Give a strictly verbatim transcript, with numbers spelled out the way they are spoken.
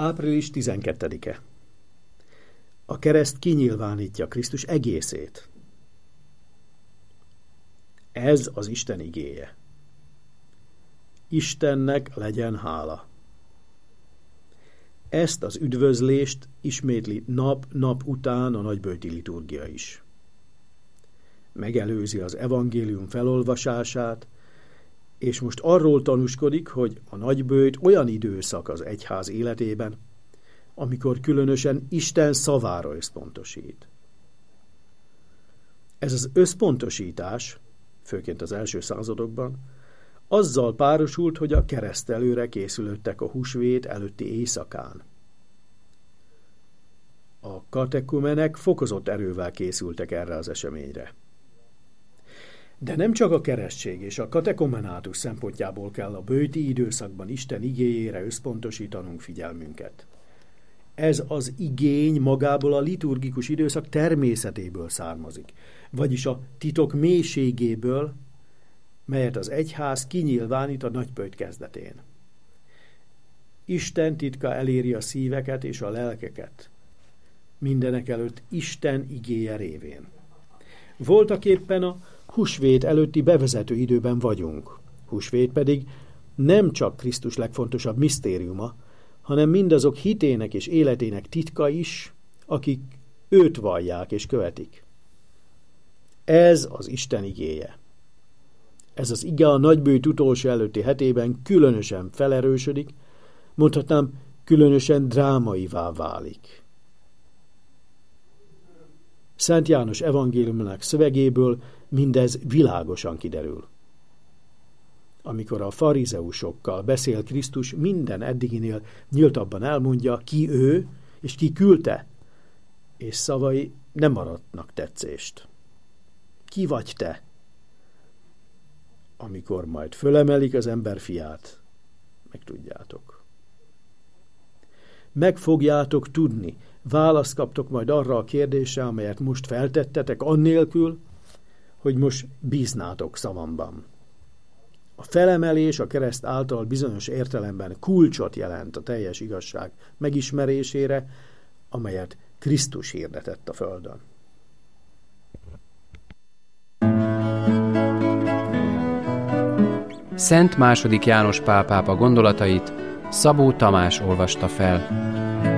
április tizenkettedike. A kereszt kinyilvánítja Krisztus egészét. Ez az Isten igéje. Istennek legyen hála. Ezt az üdvözlést ismétli nap-nap után a nagyböjti liturgia is. Megelőzi az evangélium felolvasását, és most arról tanúskodik, hogy a nagyböjt olyan időszak az egyház életében, amikor különösen Isten szavára összpontosít. Ez az összpontosítás, főként az első századokban, azzal párosult, hogy a keresztelőre készülöttek a húsvét előtti éjszakán. A katekumenek fokozott erővel készültek erre az eseményre. De nem csak a keresztség és a katekumenátus szempontjából kell a böjti időszakban Isten igéjére összpontosítanunk figyelmünket. Ez az igény magából a liturgikus időszak természetéből származik, vagyis a titok mélységéből, melyet az egyház kinyilvánít a nagyböjt kezdetén. Isten titka eléri a szíveket és a lelkeket, mindenekelőtt Isten igéje révén. Voltaképpen a húsvét előtti bevezető időben vagyunk. Húsvét pedig nem csak Krisztus legfontosabb misztériuma, hanem mindazok hitének és életének titka is, akik őt vallják és követik. Ez az Isten igéje. Ez az ige a nagyböjt utolsó előtti hetében különösen felerősödik, mondhatnám, különösen drámaivá válik. Szent János evangéliumának szövegéből mindez világosan kiderül. Amikor a farizeusokkal beszél Krisztus, minden eddiginél nyíltabban elmondja, ki ő, és ki küldte, és szavai nem maradnak tetszést. Ki vagy te? Amikor majd fölemelik az ember fiát, megtudjátok. Meg fogjátok tudni, választ kaptok majd arra a kérdésre, amelyet most feltettetek, annélkül, hogy most bíznátok szavamban. A felemelés a kereszt által bizonyos értelemben kulcsot jelent a teljes igazság megismerésére, amelyet Krisztus hirdetett a földön. Szent második János Pál pápa gondolatait Szabó Tamás olvasta fel.